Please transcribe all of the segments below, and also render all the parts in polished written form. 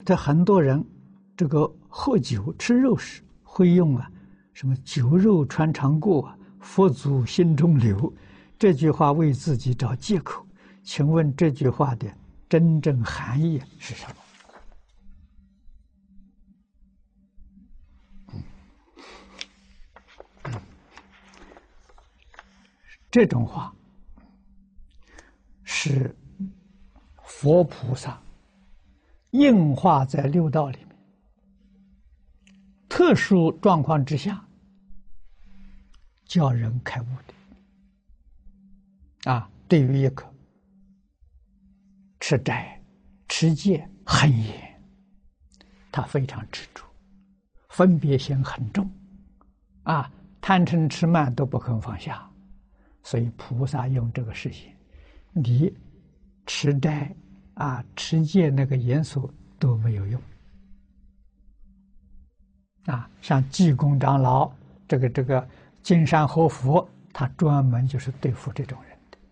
这很多人这个喝酒吃肉时会用什么酒肉穿肠过，佛祖心中留，这句话为自己找借口。请问这句话的真正含义是什么？这种话是佛菩萨应化在六道里面，特殊状况之下叫人开悟的。对于一个吃斋持戒很严，他非常执着，分别心很重，贪嗔痴慢都不肯放下，所以菩萨用这个事情，你持斋持戒那个严肃都没有用。像济公长老这个金山活佛，他专门就是对付这种人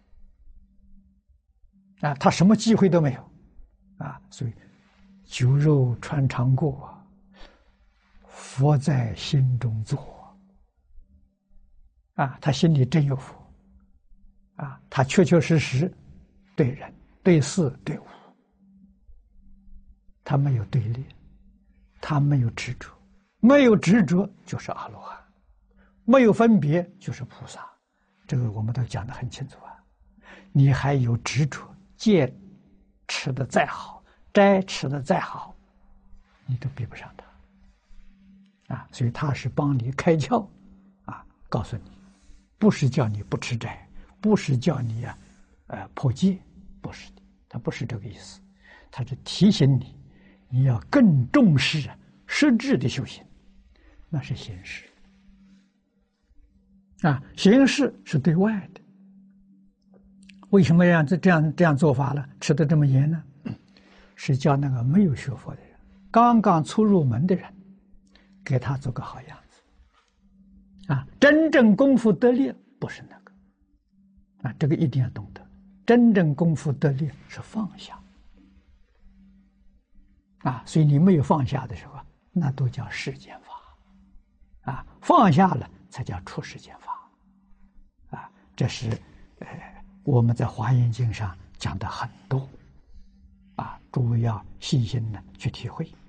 的。他什么机会都没有。所以酒肉穿肠过，佛在心中坐。他心里真有佛。他确确实实对人对事对物，他没有对立，他没有执着，没有执着就是阿罗汉，没有分别就是菩萨。这个我们都讲得很清楚。你还有执着，戒持的再好，斋持的再好，你都比不上他。所以他是帮你开窍，告诉你，不是叫你不吃斋，不是叫你破戒，不是的，他不是这个意思，他是提醒你，你要更重视实质的修行，那是形式。形式是对外的。为什么要这样做法呢？吃得这么严呢？是叫那个没有学佛的人，刚刚初入门的人，给他做个好样子。真正功夫得力不是那个。这个一定要懂得，真正功夫得力是放下。所以你没有放下的时候，那都叫世间法。放下了才叫出世间法。这是我们在《华严经》上讲的很多。诸位要细心的去体会。